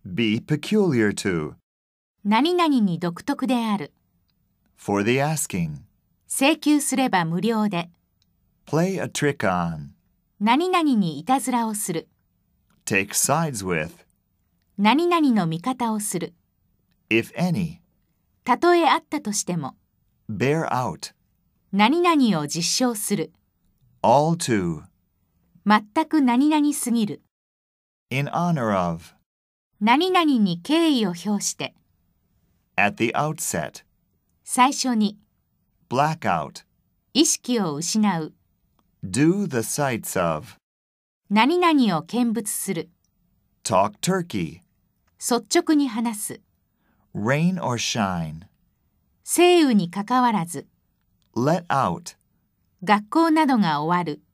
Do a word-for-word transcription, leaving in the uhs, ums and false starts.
Be peculiar to. 何々に独特である。 For the asking. 請求すれば無料で。 Play a trick on. 何々にいたずらをする。 Take sides with. 何々の味方をする。 If any. たとえあったとしても。 Bear out. 何々を実証する。 All to. 全く何々すぎる。 In honor of. 何々に敬意を表して。 At the outset. 最初に。 Black out. 意識を失う。 Do the sights of. 何々を見物する。 Talk turkey. 率直に話す。 Rain or shine. 晴雨にかかわらず。 Let out. 学校などが終わる。